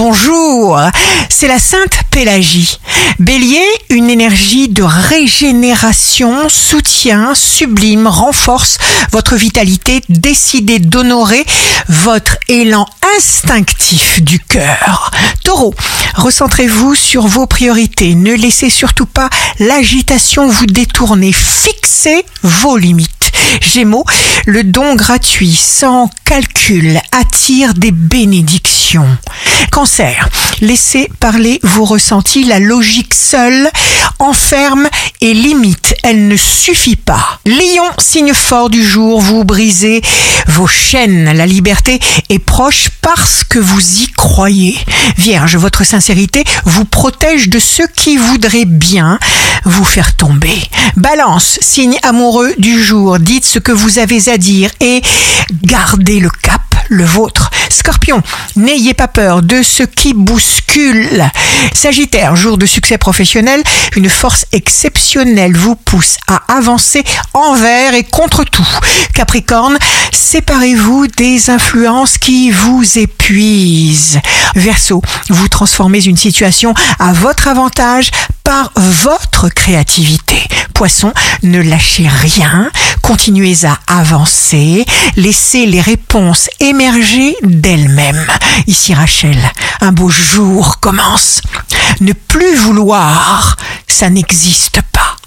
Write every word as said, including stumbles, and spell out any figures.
bonjour. C'est la Sainte Pélagie. Bélier, une énergie de régénération, soutien, sublime, renforce votre vitalité. Décidez d'honorer votre élan instinctif du cœur. Taureau, recentrez-vous sur vos priorités. Ne laissez surtout pas l'agitation vous détourner. Fixez vos limites. Gémeaux, le don gratuit, sans calcul, attire des bénédictions. Cancer, laissez parler vos ressentis. La logique seule enferme et limite. Elle ne suffit pas. Lion, signe fort du jour, vous brisez vos chaînes. La liberté est proche parce que vous y croyez. Vierge, votre sincérité vous protège de ceux qui voudraient bien vous faire tomber. Balance, signe amoureux du jour, dites ce que vous avez à dire et gardez le cap, le vôtre. Scorpion, n'ayez pas peur de ce qui bouscule. Sagittaire, jour de succès professionnel, une force exceptionnelle vous pousse à avancer envers et contre tout. Capricorne, séparez-vous des influences qui vous épuisent. Verseau, vous transformez une situation à votre avantage par votre créativité. Poisson, ne lâchez rien, continuez à avancer, laissez les réponses émerger d'elles-mêmes. Ici Rachel, un beau jour commence. Ne plus vouloir, ça n'existe pas.